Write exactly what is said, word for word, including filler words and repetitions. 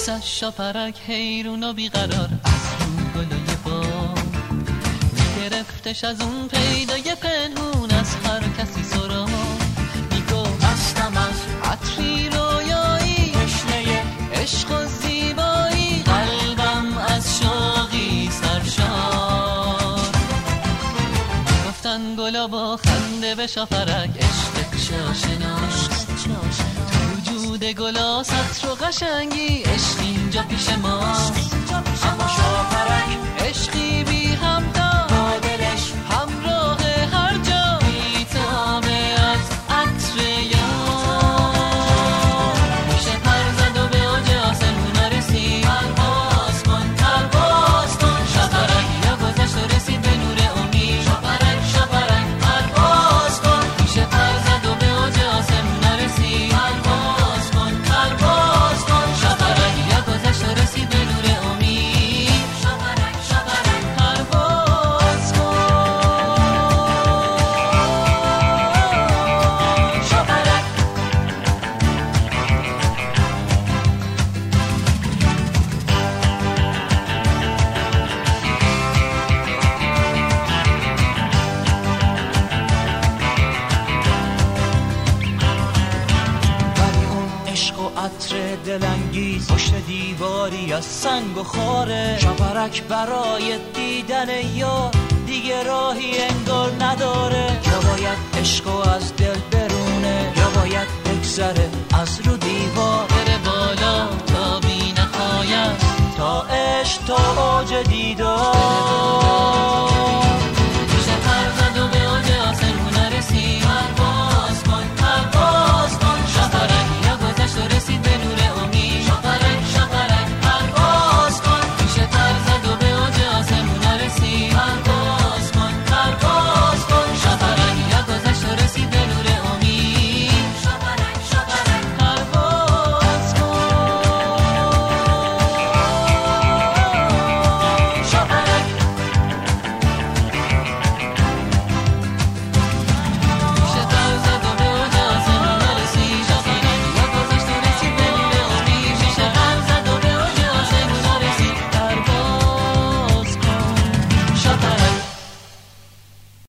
عکسش شاپرک حیرون و بیقرار از رو گلای بام میگرفتش از اون پیدای پنهون از هر کسی سرام میگفت هستم از عطری رویایی تشنه عشق و زیبایی قلبم از شوقی سرشار گفتن گلا با خنده به شاپرک عشق شاشناش وجود گلا سطر و قشنگی عشق اینجا پیش ماست اما شاپرک عشقی بی همتا با دلش همراه هر جا بی‌طعمه از عطر یار میشه پر زد و به اوج آسمون رسید پرواز کن پرواز کن شاپرک یا گذشت و رسید به نور امید شاپرک شاپرک پرواز کن میشه پر زد و به اوج آسمون رسید پرواز کن پرواز کن شاپرک یا گذشت و رسید به نور امید شاپرک شاپرک پرواز کن شاپرک ولی اون عشق و عطر دلانگیز پشت دیواری از سنگ و خاره شاپرک برای دیدن یار دیگه راهی انگار نداره یا باید عشق و از دل برونه یا باید بگذره از رو دیوار بره بالا تا بی نهایت تا عشق تا اوج دیدار